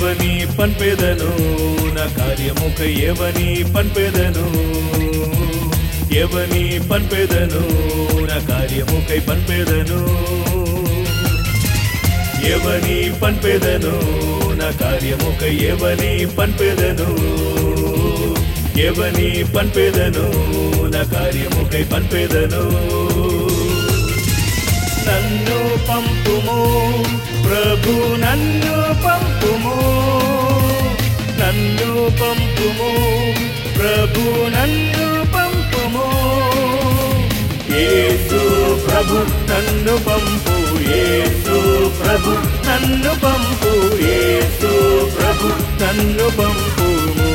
ఎవని పంపెదను నా కార్యముకై ఎవని పంపెదను ఎవని పంపెదను నా కార్యముకై పంపెదను ఎవని పంపెదను నా కార్యముకై ఎవని పంపెదను ఎవని పంపెదను నా కార్యముకై పంపెదను నన్ను పంపుము ప్రభు నన్ను పంపుము నన్ను పంపుము ప్రభు నన్ను పంపుము యేసు ప్రభు నన్ను పంపు యేసు ప్రభు నన్ను పంపు యేసు ప్రభు నన్ను పంపుము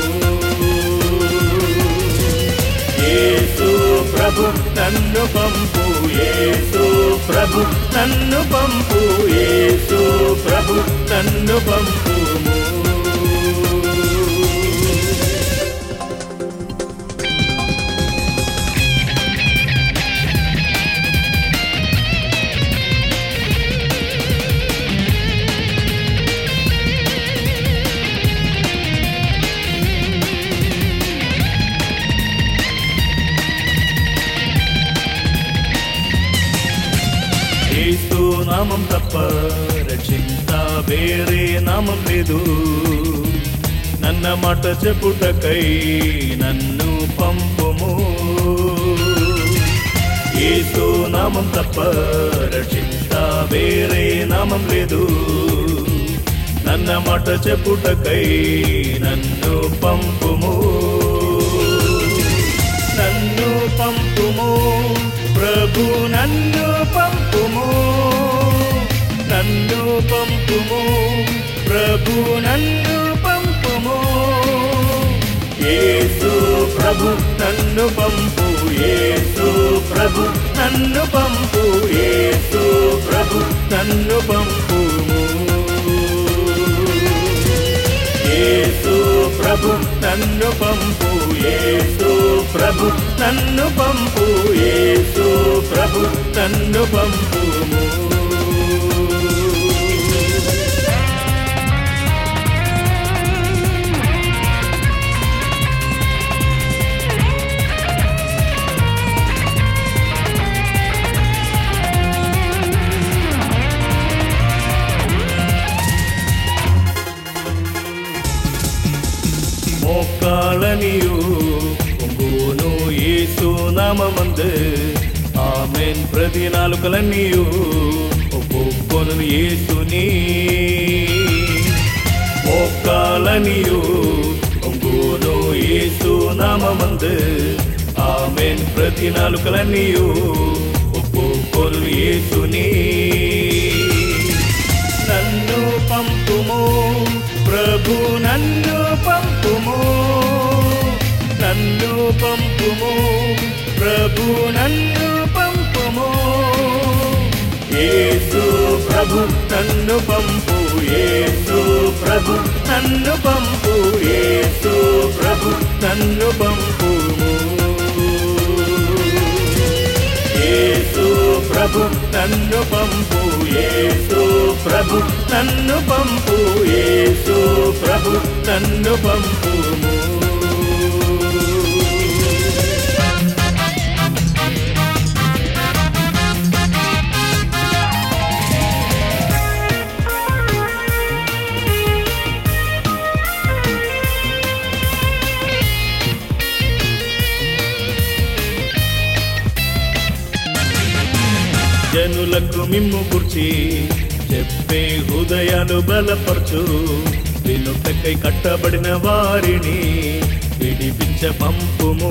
యేసు ప్రభు నన్ను పంపు యేసు ప్రభు నన్ను పంపు యేసు ప్రభు నన్ను పంపుము యేసు నామం తప్ప రక్షింత వేరే నామం లేదు నన్న మాట చెప్పుటకై నన్ను పంపుము యేసు నామం తప్ప రక్షింత వేరే నామం లేదు నన్న మాట చెప్పుటకై నన్ను పంపుము నన్ను పంపుము ప్రభు నన్ను పంపుము నన్ను పంపుము ప్రభు నన్ను పంపుము యేసు ప్రభు నన్ను పంపు యేసు ప్రభు నన్ను పంపు యేసు ప్రభు నన్ను పంపుము యేసు ప్రభు నన్ను పంపు యేసు ప్రభు నన్ను పంపు యేసు ప్రభు నన్ను పంపుము మోకాళ్ళనియు పొంగును యేసు నామమందు ఆమేన్ ప్రతి నాలుకలనియు ఒప్పుకొను యేసుని మోకాళ్ళనియు పొంగును యేసు నామమందు ఆమేన్ ప్రతి నాలుకలనియు ఒప్పుకొను యేసుని నన్ను పంపుము ప్రభు నన్ను పంపుము నన్ను పంపుము ప్రభు నన్ను పంపుము యేసు ప్రభు నన్ను పంపు యేసు ప్రభు నన్ను పంపు యేసు ప్రభు నన్ను పంపుము యేసు ప్రభు నన్ను పంపు యేసు ప్రభు నన్ను పంపు యేసు ప్రభు నన్ను పంపుము జనులకు మిమ్ము గుర్చి చెప్పే హృదయాలు బలపరచు వినుటకై కట్టబడిన వారిని విడిపించ పంపుము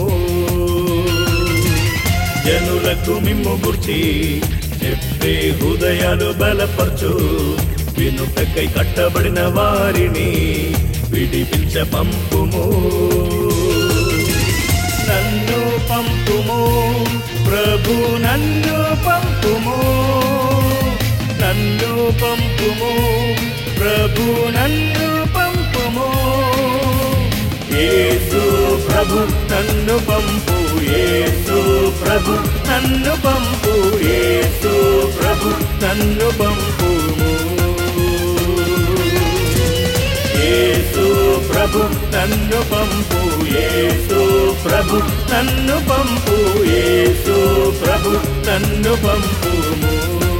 జనులకు మిమ్ము గుర్చి చెప్పే హృదయాలు బలపరచు వినుటకై కట్టబడిన వారిని విడిపించ పంపుము నన్ను పంపుము ప్రభు నన్ను పంపుము నన్ను పంపుము ప్రభు నన్ను పంపుము యేసు ప్రభు నన్ను పంపు యేసు ప్రభు నన్ను పంపు యేసు ప్రభు నన్ను పంపుము ప్రభు నన్ను పంపు యేసు ప్రభు నన్ను పంపు యేసు ప్రభు నన్ను పంపుము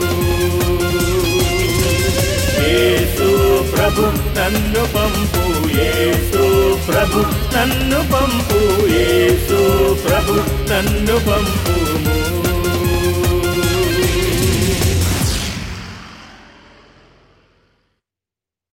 యేసు ప్రభు నన్ను పంపు యేసు ప్రభు నన్ను పంపు యేసు ప్రభు నన్ను పంపుము